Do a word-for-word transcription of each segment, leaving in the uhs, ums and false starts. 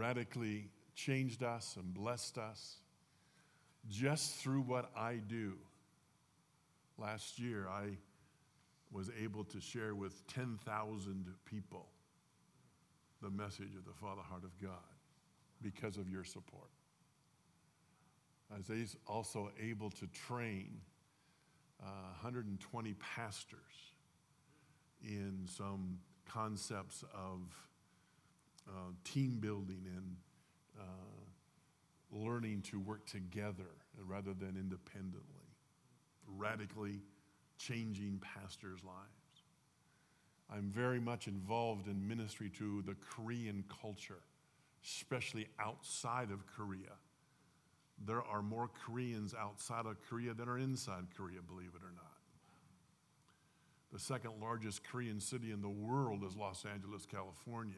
radically changed us and blessed us just through what I do. Last year, I was able to share with ten thousand people the message of the Father Heart of God because of your support. I was also able to train uh, one hundred twenty pastors in some concepts of uh, team building and uh, learning to work together rather than independently, radically changing pastors' lives. I'm very much involved in ministry to the Korean culture, especially outside of Korea. There are more Koreans outside of Korea than are inside Korea, believe it or not. The second largest Korean city in the world is Los Angeles, California.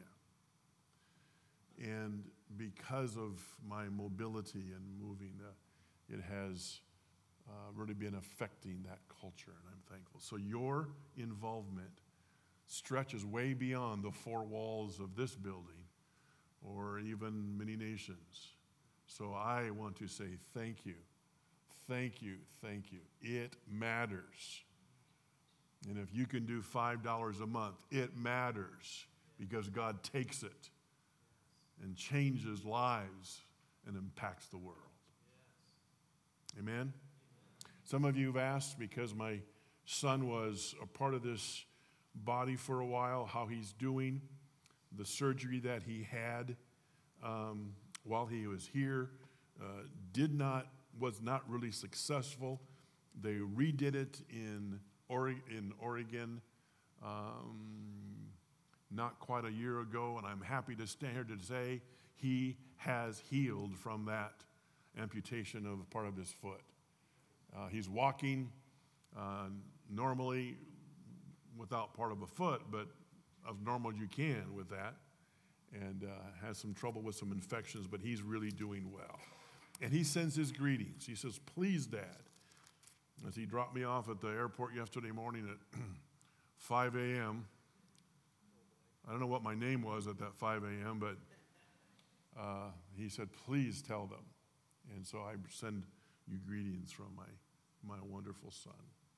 And because of my mobility and moving, uh, it has uh, really been affecting that culture, and I'm thankful. So your involvement stretches way beyond the four walls of this building or even many nations. So I want to say thank you, thank you, thank you. It matters. And if you can do five dollars a month, it matters because God takes it and changes lives and impacts the world. Amen? Some of you have asked, because my son was a part of this body for a while, how he's doing. The surgery that he had um, while he was here uh, did not, was not really successful. They redid it in, Ore- in Oregon um, not quite a year ago, and I'm happy to stand here to say he has healed from that amputation of part of his foot. Uh, he's walking uh, normally without part of a foot, but as normal as you can with that, and uh, has some trouble with some infections, but he's really doing well. And he sends his greetings. He says, "Please, Dad," as he dropped me off at the airport yesterday morning at five a.m. I don't know what my name was at that five a.m., but uh, he said, "Please tell them." And so I send you greetings from my, my wonderful son.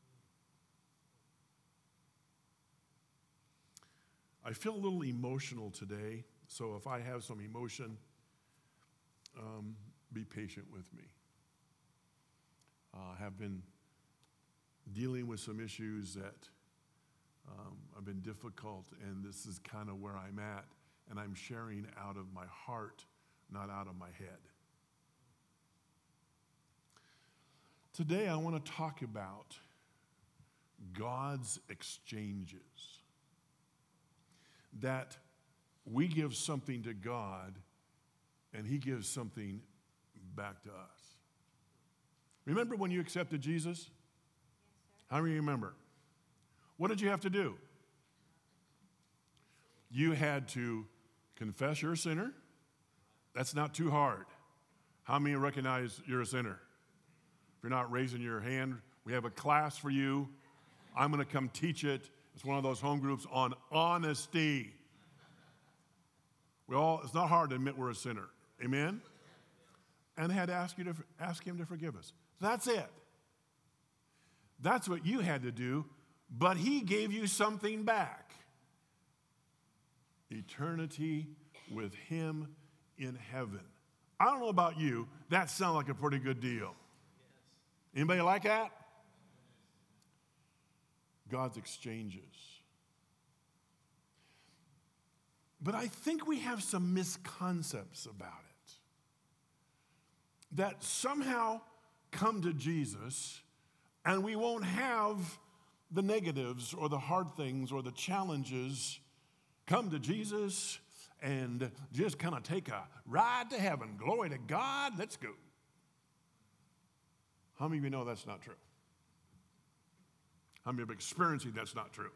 I feel a little emotional today, so if I have some emotion, um, be patient with me. I uh, have been dealing with some issues that um, have been difficult, and this is kind of where I'm at, and I'm sharing out of my heart, not out of my head. Today I want to talk about God's exchanges. That we give something to God and he gives something back to us. Remember when you accepted Jesus? Yes, sir. How many remember? What did you have to do? You had to confess you're a sinner. That's not too hard. How many recognize you're a sinner? If you're not raising your hand, we have a class for you. I'm going to come teach it. It's one of those home groups on honesty. We all, it's not hard to admit we're a sinner. Amen? And had to ask you to ask him to forgive us. That's it. That's what you had to do, but he gave you something back. Eternity with him in heaven. I don't know about you, that sounds like a pretty good deal. Anybody like that? God's exchanges. But I think we have some misconceptions about it. That somehow come to Jesus and we won't have the negatives or the hard things or the challenges. Come to Jesus and just kind of take a ride to heaven. Glory to God, let's go. How many of you know that's not true? How many of you experiencing that's not true?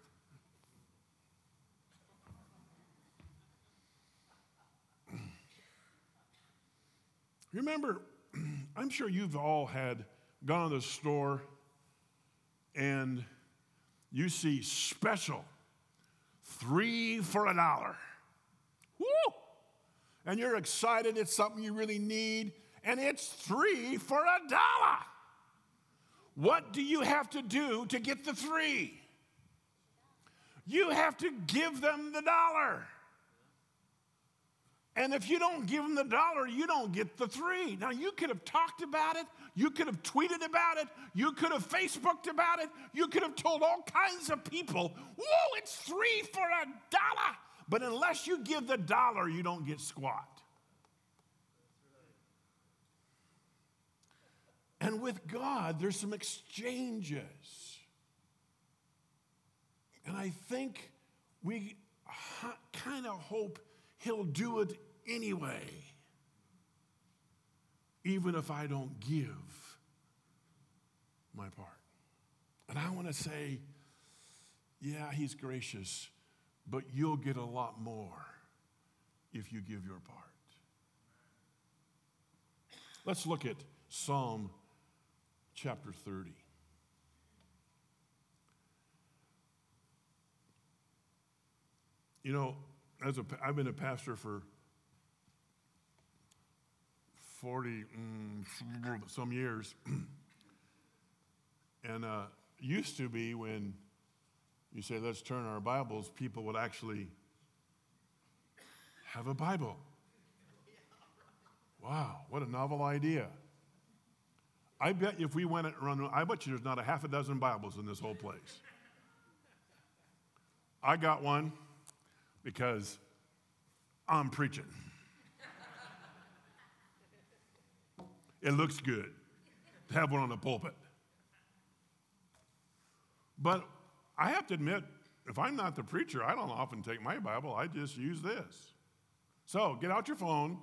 Remember, I'm sure you've all had gone to the store and you see special, three for a dollar. Woo! and you're excited it's something you really need, and it's three for a dollar. What do you have to do to get the three? You have to give them the dollar. And if you don't give them the dollar, you don't get the three. Now, you could have talked about it. You could have tweeted about it. You could have Facebooked about it. You could have told all kinds of people, whoa, it's three for a dollar. But unless you give the dollar, you don't get squat. And with God, there's some exchanges. And I think we ha- kind of hope he'll do it anyway, even if I don't give my part. And I want to say, yeah, he's gracious, but you'll get a lot more if you give your part. Let's look at Psalm chapter thirty. You know, as a, I've been a pastor for forty mm, some years. And uh, used to be when you say, let's turn our Bibles, people would actually have a Bible. Wow, what a novel idea. I bet if we went around, I bet you there's not a half a dozen Bibles in this whole place. I got one because I'm preaching. It looks good to have one on the pulpit. But I have to admit, if I'm not the preacher, I don't often take my Bible. I just use this. So get out your phone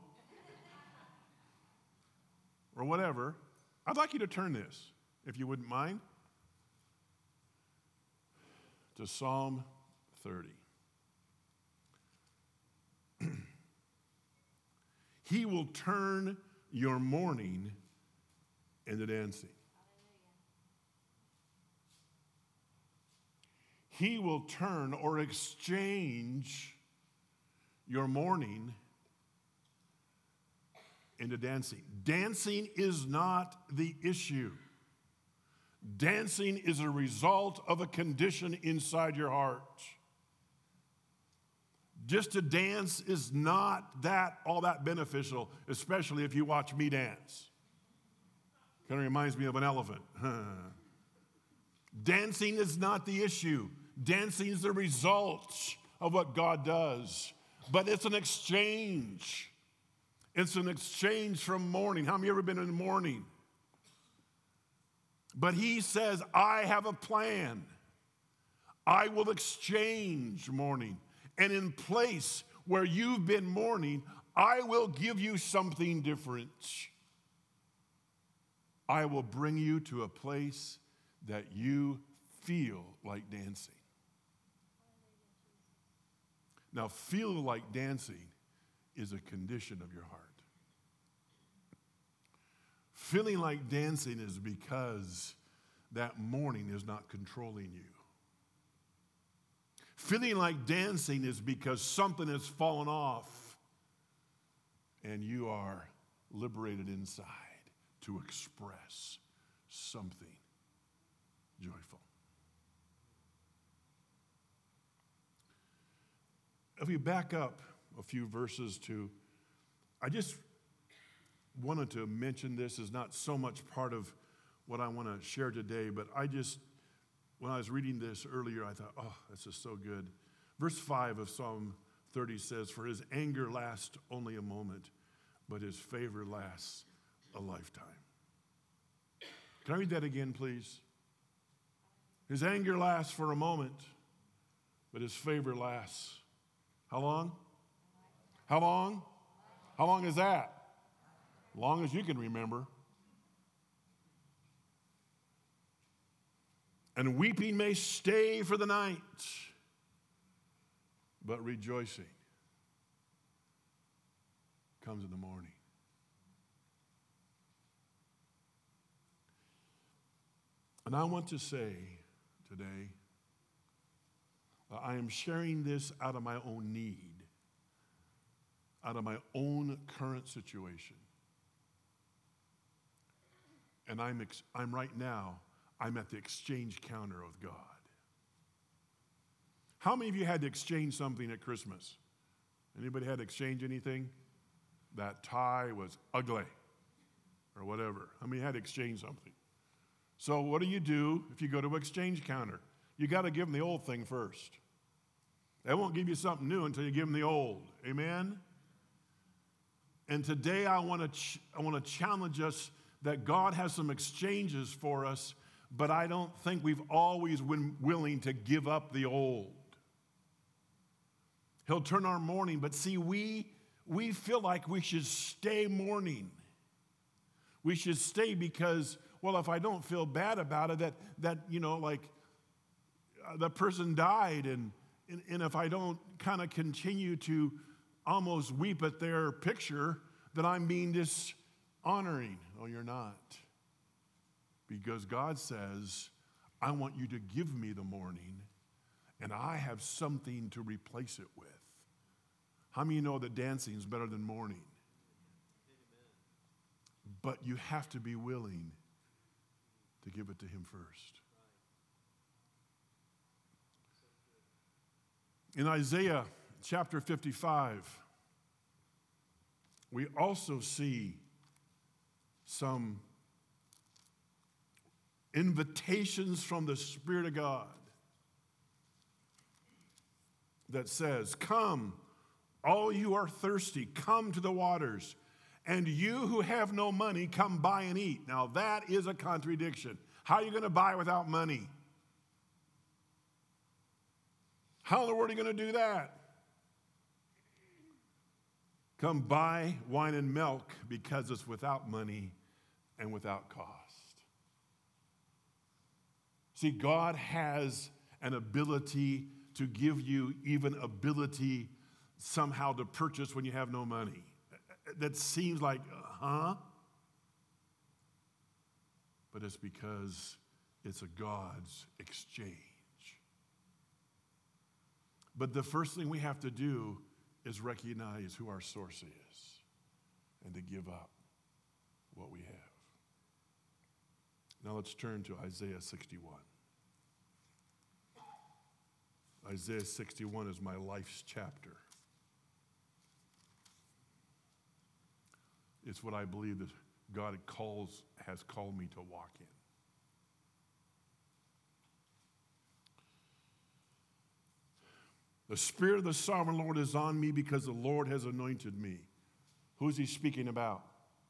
or whatever. I'd like you to turn this, if you wouldn't mind, to Psalm thirty. He will turn your mourning into dancing. He will turn or exchange your mourning into dancing. Dancing is not the issue. Dancing is a result of a condition inside your heart. Just to dance is not that all that beneficial, especially if you watch me dance. Kind of reminds me of an elephant. Dancing is not the issue. Dancing is the result of what God does. But it's an exchange. It's an exchange from mourning. How many of you ever been in mourning? But he says, I have a plan. I will exchange mourning. And in place where you've been mourning, I will give you something different. I will bring you to a place that you feel like dancing. Now, feeling like dancing is a condition of your heart. Feeling like dancing is because that mourning is not controlling you. Feeling like dancing is because something has fallen off and you are liberated inside to express something joyful. If we back up a few verses to, I just wanted to mention this is not so much part of what I want to share today, but I just, when I was reading this earlier, I thought, oh, this is so good. Verse five of Psalm thirty says, for his anger lasts only a moment, but his favor lasts a lifetime. Can I read that again, please? His anger lasts for a moment, but his favor lasts. How long? How long? How long is that? Long as you can remember. And weeping may stay for the night, but rejoicing comes in the morning. And I want to say today, I am sharing this out of my own need. out of my own current situation. And I'm, ex- I'm right now, I'm at the exchange counter with God. How many of you had to exchange something at Christmas? Anybody had to exchange anything? That tie was ugly or whatever. How many had to exchange something? So what do you do if you go to an exchange counter? You got to give them the old thing first. They won't give you something new until you give them the old. Amen? And today I want to ch- I want to challenge us that God has some exchanges for us, but I don't think we've always been willing to give up the old. He'll turn our mourning, but see, we, we feel like we should stay mourning. We should stay because, well, if I don't feel bad about it, that, that you know, like uh, the person died, and, and, and if I don't kind of continue to almost weep at their picture, that I'm being dishonoring. Oh, you're not. Because God says, I want you to give me the mourning, and I have something to replace it with. How many of you know that dancing is better than mourning? But you have to be willing to give it to him first. In Isaiah chapter fifty-five, we also see some invitations from the Spirit of God that says, come, all you are thirsty, come to the waters, and you who have no money, come buy and eat. Now that is a contradiction. How are you going to buy without money? How in the world are you going to do that? Come buy wine and milk because it's without money and without cost. See, God has an ability to give you even ability somehow to purchase when you have no money. That seems like, huh? But it's because it's a God's exchange. But the first thing we have to do is recognize who our source is and to give up what we have. Now let's turn to Isaiah sixty-one. Isaiah sixty-one is my life's chapter. It's what I believe that God calls, has called me to walk in. The Spirit of the Sovereign Lord is on me because the Lord has anointed me. Who's he speaking about?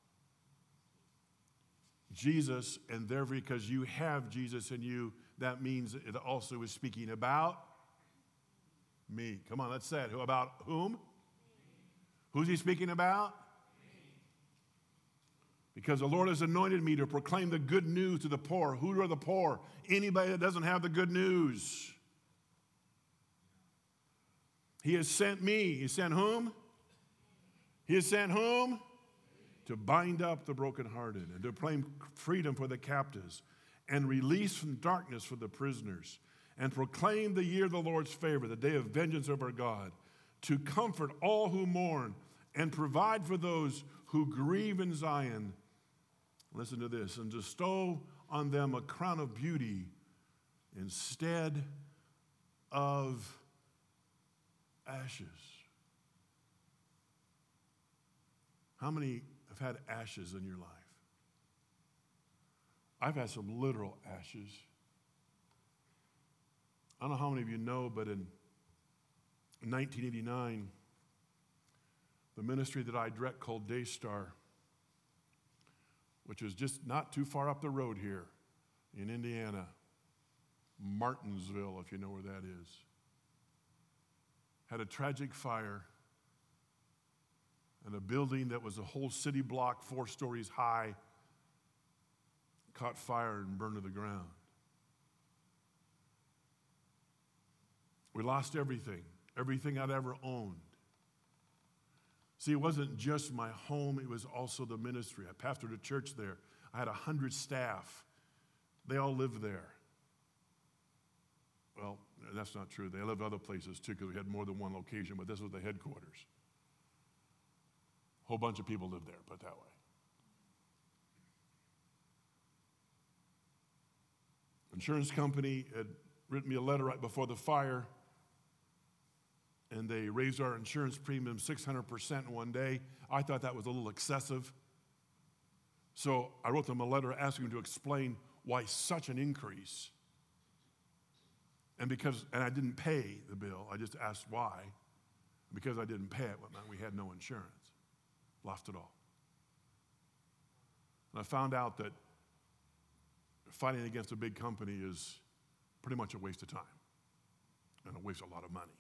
Jesus, and therefore because you have Jesus in you, that means it also is speaking about me. Come on, let's say it. About whom? Me. Who's he speaking about? Me. Because the Lord has anointed me to proclaim the good news to the poor. Who are the poor? Anybody that doesn't have the good news. He has sent me. He sent whom? He has sent whom? To bind up the brokenhearted and to proclaim freedom for the captives and release from darkness for the prisoners and proclaim the year of the Lord's favor, the day of vengeance of our God, to comfort all who mourn and provide for those who grieve in Zion. Listen to this. And bestow on them a crown of beauty instead of ashes. How many have had ashes in your life? I've had some literal ashes. I don't know how many of you know, but in nineteen eighty-nine, the ministry that I direct called Daystar, which was just not too far up the road here in Indiana, Martinsville, if you know where that is, had a tragic fire, and a building that was a whole city block, four stories high, caught fire and burned to the ground. We lost everything, everything I'd ever owned. See, it wasn't just my home, it was also the ministry. I pastored a church there. I had a hundred staff. They all lived there. Well, that's not true. They lived other places too because we had more than one location, but this was the headquarters. whole bunch of people lived there, put it that way. Insurance company had written me a letter right before the fire, and they raised our insurance premium six hundred percent in one day. I thought that was a little excessive. So I wrote them a letter asking them to explain why such an increase. And because, and I didn't pay the bill, I just asked why. Because I didn't pay it, what meant we had no insurance. Lost it all. And I found out that fighting against a big company is pretty much a waste of time and a waste of a lot of money.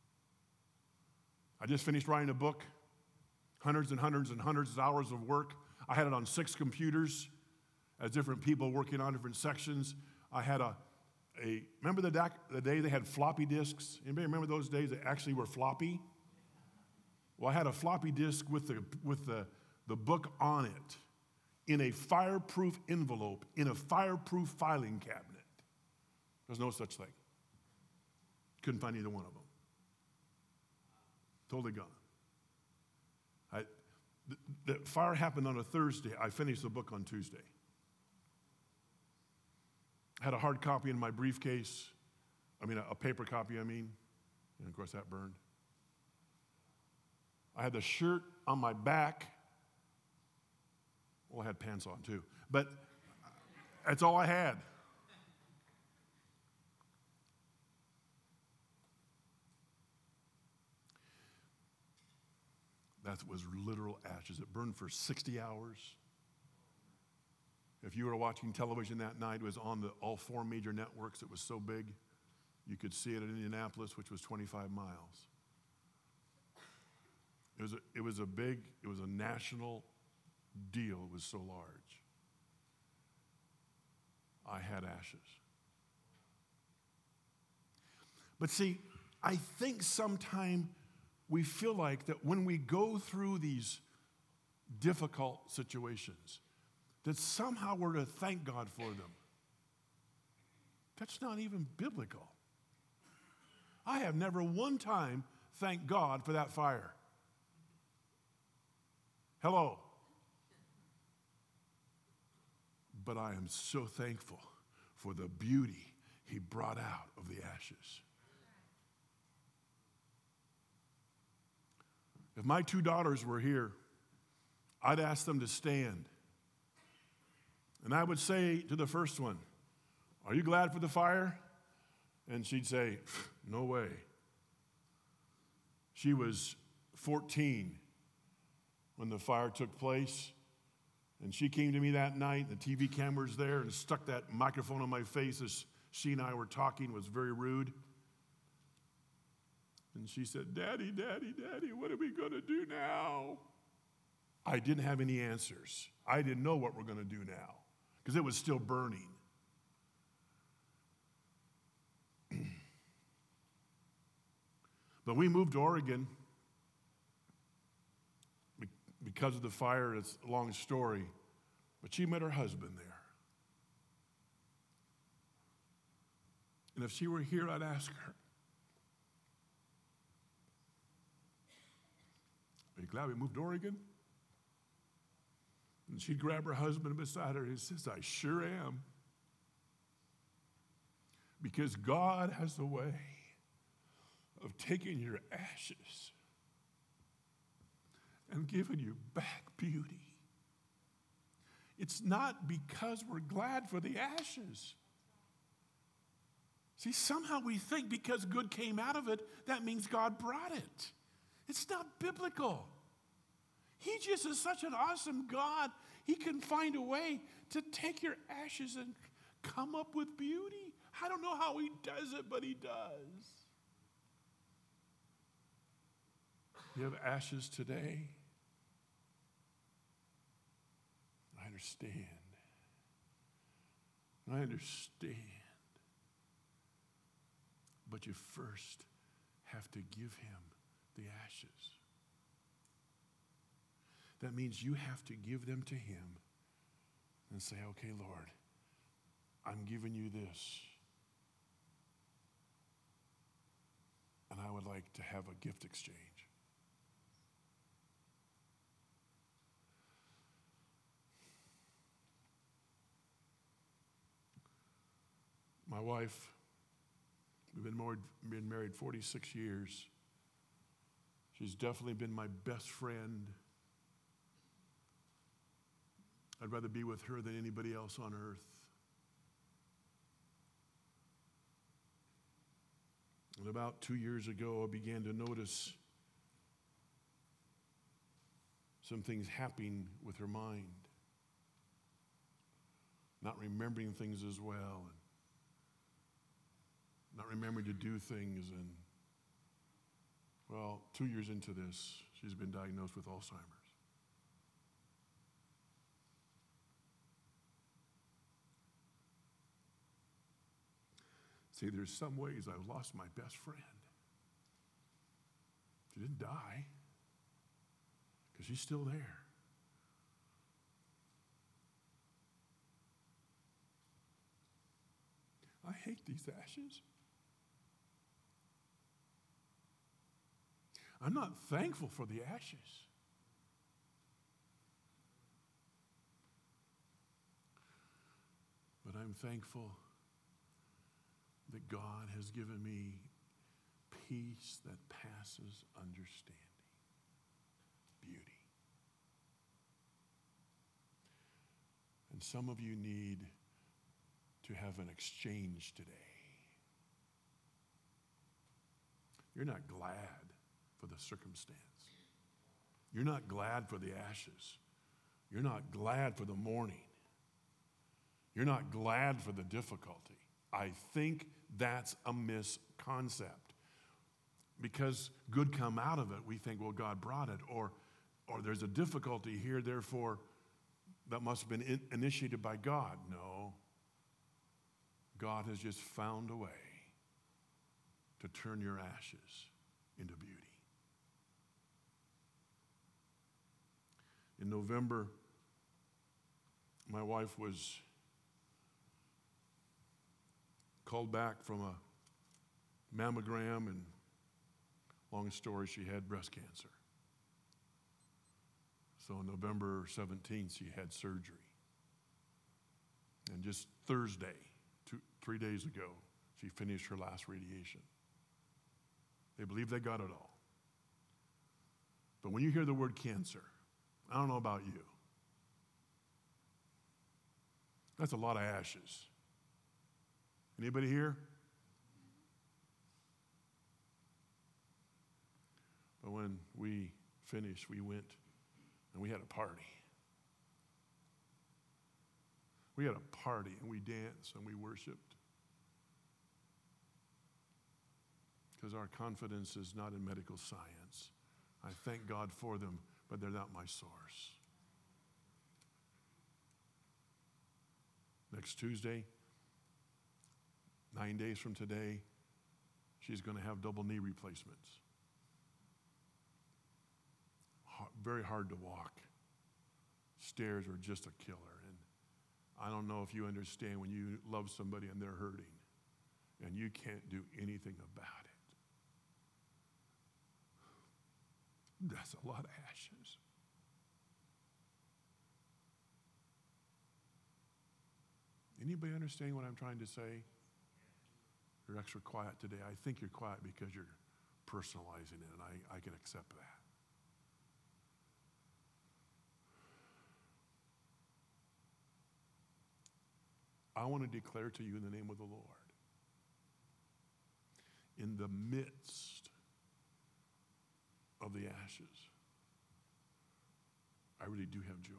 I just finished writing a book, hundreds and hundreds and hundreds of hours of work. I had it on six computers as different people working on different sections. I had a, a remember the, doc, the day they had floppy disks? Anybody remember those days that actually were floppy? Well, I had a floppy disk with the, with the, the book on it in a fireproof envelope, in a fireproof filing cabinet. There's no such thing. Couldn't find either one of them. Totally gone. I, the, the fire happened on a Thursday. I finished the book on Tuesday. I had a hard copy in my briefcase. I mean, a, a paper copy, I mean. And of course, that burned. I had the shirt on my back. Well, I had pants on too. But that's all I had. That was literal ashes. It burned for sixty hours. If you were watching television that night, it was on the, all four major networks. It was so big, you could see it in Indianapolis, which was twenty-five miles. It was a, it was a big, it was a national deal. It was so large. I had ashes. But see, I think sometime we feel like that when we go through these difficult situations, that somehow we're to thank God for them. That's not even biblical. I have never one time thanked God for that fire. Hello. But I am so thankful for the beauty He brought out of the ashes. If my two daughters were here, I'd ask them to stand. And I would say to the first one, "Are you glad for the fire?" And she'd say, "No way." She was fourteen when the fire took place. And she came to me that night, the T V camera's there, and stuck that microphone on my face as she and I were talking. It was very rude. And she said, "Daddy, Daddy, Daddy, what are we going to do now?" I didn't have any answers. I didn't know what we're going to do now because it was still burning. But we moved to Oregon because of the fire. It's a long story. But she met her husband there. And if she were here, I'd ask her, "Are you glad we moved to Oregon?" And she'd grab her husband beside her and says, "I sure am." Because God has a way of taking your ashes and giving you back beauty. It's not because we're glad for the ashes. See, somehow we think because good came out of it, that means God brought it. It's not biblical. He just is such an awesome God. He can find a way to take your ashes and come up with beauty. I don't know how He does it, but He does. You have ashes today? I understand. I understand. But you first have to give Him the ashes. That means you have to give them to Him and say, "Okay, Lord, I'm giving you this. And I would like to have a gift exchange." My wife, we've been married, been married forty-six years. She's definitely been my best friend. I'd rather be with her than anybody else on earth. And about two years ago, I began to notice some things happening with her mind. Not remembering things as well, and not remembering to do things. And, well, two years into this, she's been diagnosed with Alzheimer's. See, there's some ways I've lost my best friend. She didn't die, because she's still there. I hate these ashes. I'm not thankful for the ashes. But I'm thankful that God has given me peace that passes understanding, beauty. And some of you need to have an exchange today. You're not glad for the circumstance. You're not glad for the ashes. You're not glad for the mourning. You're not glad for the difficulty. I think that's a misconcept. Because good come out of it, we think, well, God brought it, or, or there's a difficulty here, therefore, that must have been in, initiated by God. No. God has just found a way to turn your ashes into beauty. In November, my wife was called back from a mammogram, and long story, she had breast cancer. So on November seventeenth, she had surgery. And just Thursday, two, three days ago, she finished her last radiation. They believe they got it all. But when you hear the word cancer, I don't know about you, that's a lot of ashes. Anybody here? But when we finished, we went and we had a party. We had a party and we danced and we worshiped. Because our confidence is not in medical science. I thank God for them, but they're not my source. Next Tuesday, nine days from today, she's going to have double knee replacements. Very hard to walk. Stairs are just a killer. And I don't know if you understand when you love somebody and they're hurting and you can't do anything about it. That's a lot of ashes. Anybody understand what I'm trying to say? You're extra quiet today. I think you're quiet because you're personalizing it, and I, I can accept that. I want to declare to you in the name of the Lord, in the midst of the ashes, I really do have joy.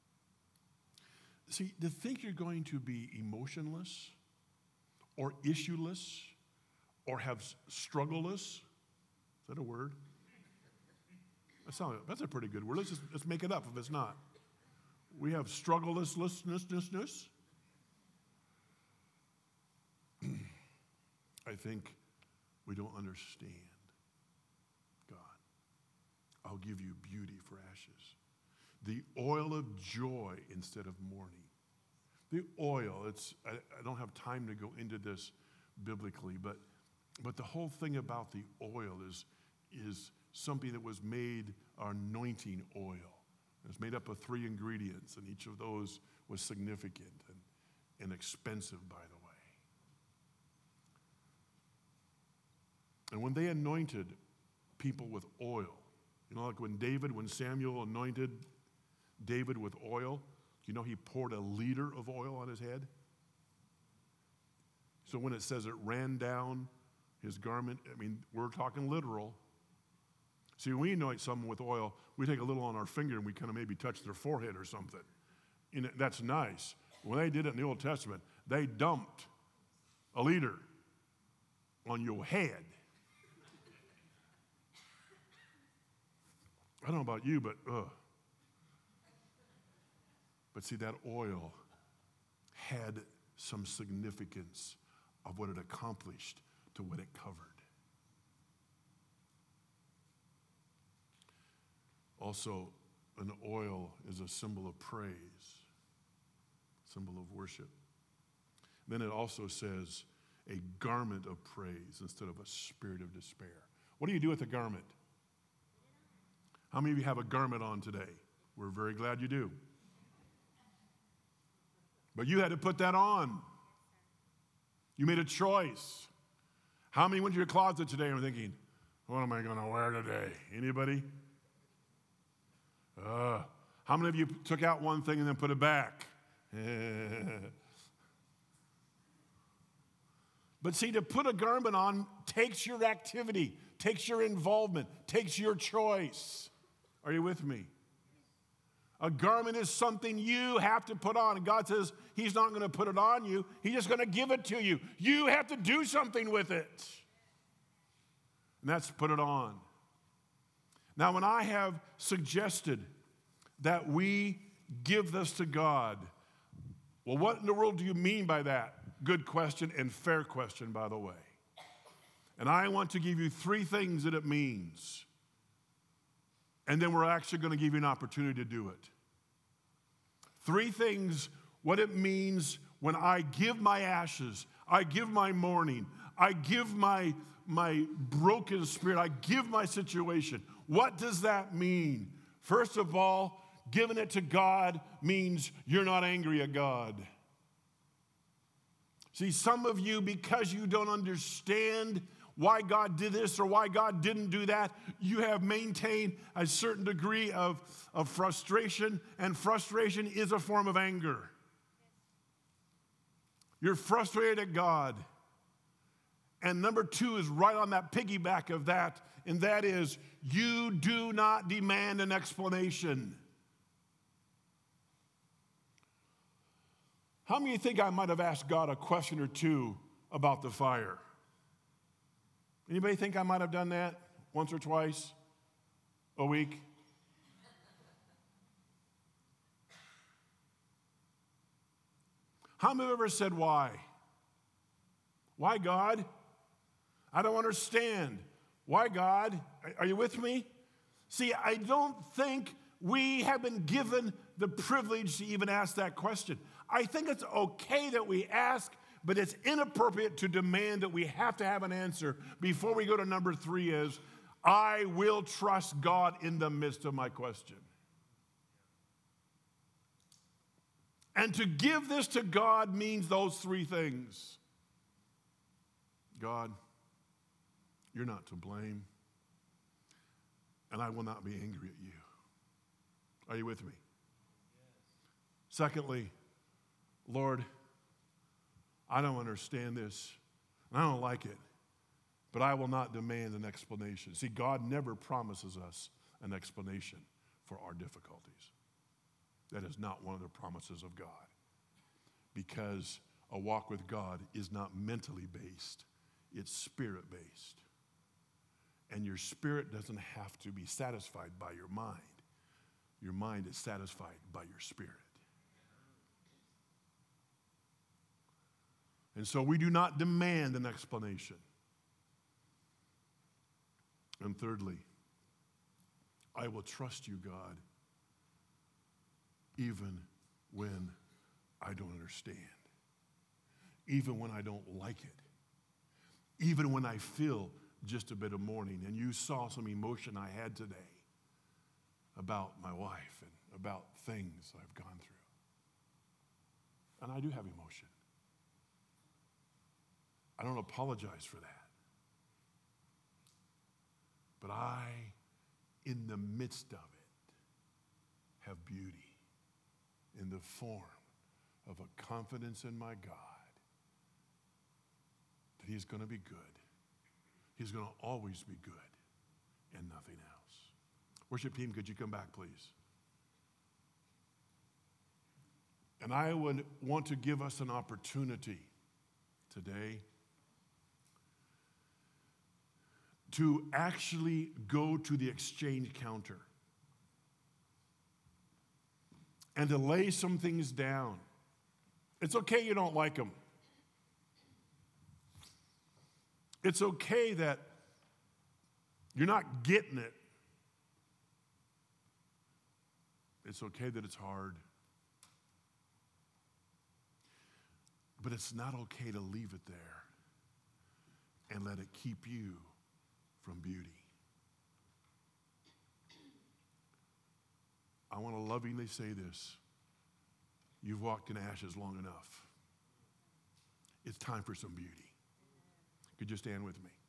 See, to think you're going to be emotionless or issueless or have struggleless, is that a word? That sounds, that's a pretty good word. Let's just let's make it up if it's not. We have strugglelessness. I think we don't understand God. I'll give you beauty for ashes. The oil of joy instead of mourning. The oil, it's I, I don't have time to go into this biblically, but but the whole thing about the oil is, is something that was made our anointing oil. It's made up of three ingredients, and each of those was significant and, and expensive, by the way. And when they anointed people with oil, you know, like when David, when Samuel anointed David with oil, you know he poured a liter of oil on his head? So when it says it ran down his garment, I mean, we're talking literal. See, when we anoint someone with oil, we take a little on our finger and we kind of maybe touch their forehead or something. And that's nice. When they did it in the Old Testament, they dumped a liter on your head. I don't know about you, but ugh. But see, that oil had some significance of what it accomplished to what it covered. Also, an oil is a symbol of praise, symbol of worship. Then it also says a garment of praise instead of a spirit of despair. What do you do with a garment? How many of you have a garment on today? We're very glad you do. But you had to put that on. You made a choice. How many went to your closet today and were thinking, what am I going to wear today? Anybody? Uh, how many of you took out one thing and then put it back? But see, to put a garment on takes your activity, takes your involvement, takes your choice. Are you with me? A garment is something you have to put on. And God says he's not going to put it on you. He's just going to give it to you. You have to do something with it. And that's put it on. Now, when I have suggested that we give this to God, well, what in the world do you mean by that? Good question and fair question, by the way. And I want to give you three things that it means. And then we're actually going to give you an opportunity to do it. Three things, what it means when I give my ashes, I give my mourning, I give my, my broken spirit, I give my situation. What does that mean? First of all, giving it to God means you're not angry at God. See, some of you, because you don't understand why God did this or why God didn't do that, you have maintained a certain degree of, of frustration, and frustration is a form of anger. You're frustrated at God. And number two is right on that piggyback of that, and that is you do not demand an explanation. How many think I might have asked God a question or two about the fire? Anybody think I might have done that once or twice a week? How many have ever said why? Why, God? I don't understand. Why, God? Are you with me? See, I don't think we have been given the privilege to even ask that question. I think it's okay that we ask, but it's inappropriate to demand that we have to have an answer before we go to number three is, I will trust God in the midst of my question. And to give this to God means those three things. God, you're not to blame, and I will not be angry at you. Are you with me? Yes. Secondly, Lord, I don't understand this, and I don't like it, but I will not demand an explanation. See, God never promises us an explanation for our difficulties. That is not one of the promises of God, because a walk with God is not mentally based, it's spirit-based. And your spirit doesn't have to be satisfied by your mind. Your mind is satisfied by your spirit. And so we do not demand an explanation. And thirdly, I will trust you, God, even when I don't understand, even when I don't like it, even when I feel just a bit of mourning. And you saw some emotion I had today about my wife and about things I've gone through. And I do have emotion. I don't apologize for that. But I, in the midst of it, have beauty in the form of a confidence in my God that he's going to be good. He's going to always be good and nothing else. Worship team, could you come back, please? And I would want to give us an opportunity today to actually go to the exchange counter and to lay some things down. It's okay you don't like them. It's okay that you're not getting it. It's okay that it's hard. But it's not okay to leave it there and let it keep you from beauty. I want to lovingly say this. You've walked in ashes long enough. It's time for some beauty. Could you stand with me?